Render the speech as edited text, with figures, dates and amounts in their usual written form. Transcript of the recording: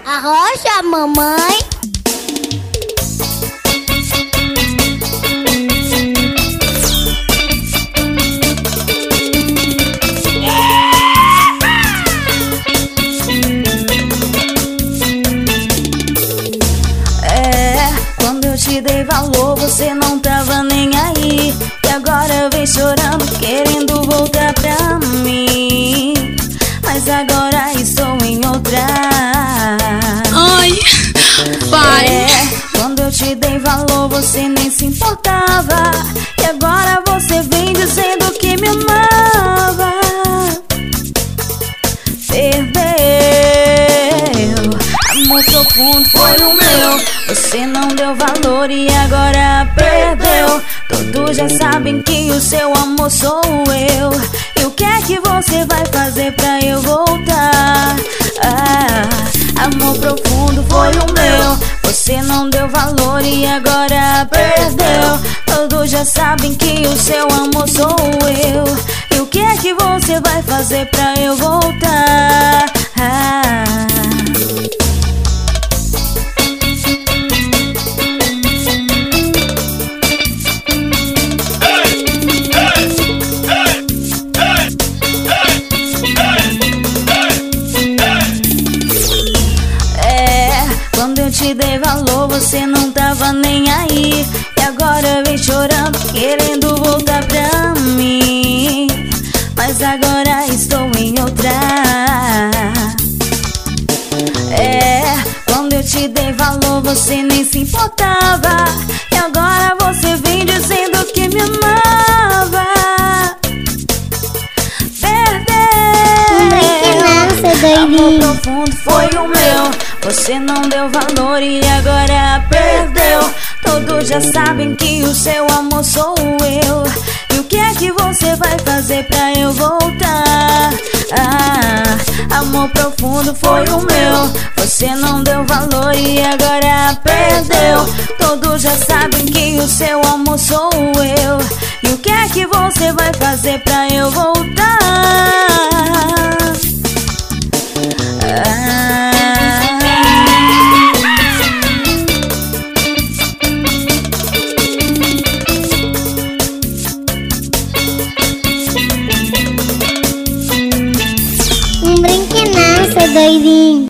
Arrocha, mamãe. Quando eu te dei valor, você não tava nem aí. E agora vem chorando, querendo voltar pra mim. Mas agora estou em outra. Ai, pai. Quando eu te dei valor, você nem se importava. E agora você vem dizendo que me amava. Perdeu. Amor profundo foi o meu. Você não deu valor e agora perdeu. Todos já sabem que o seu amor sou eu. E o que é que você vai fazer pra eu voltar? Amor profundo foi o meu. Você não deu valor e agora perdeu. Todos já sabem que o seu amor sou eu. E o que é que você vai fazer pra eu voltar? Quando eu te dei valor, você não tava nem aí. E agora vem chorando, querendo voltar pra mim. Mas agora estou em outra. Quando eu te dei valor, você nem se importava. E agora você vem dizendo que me amava. Amor profundo foi o meu. Você não deu valor e agora perdeu. Todos já sabem que o seu amor sou eu. E o que é que você vai fazer pra eu voltar? Amor profundo foi o meu. Você não deu valor e agora perdeu. Todos já sabem que o seu amor sou eu. E o que é que você vai fazer pra eu voltar?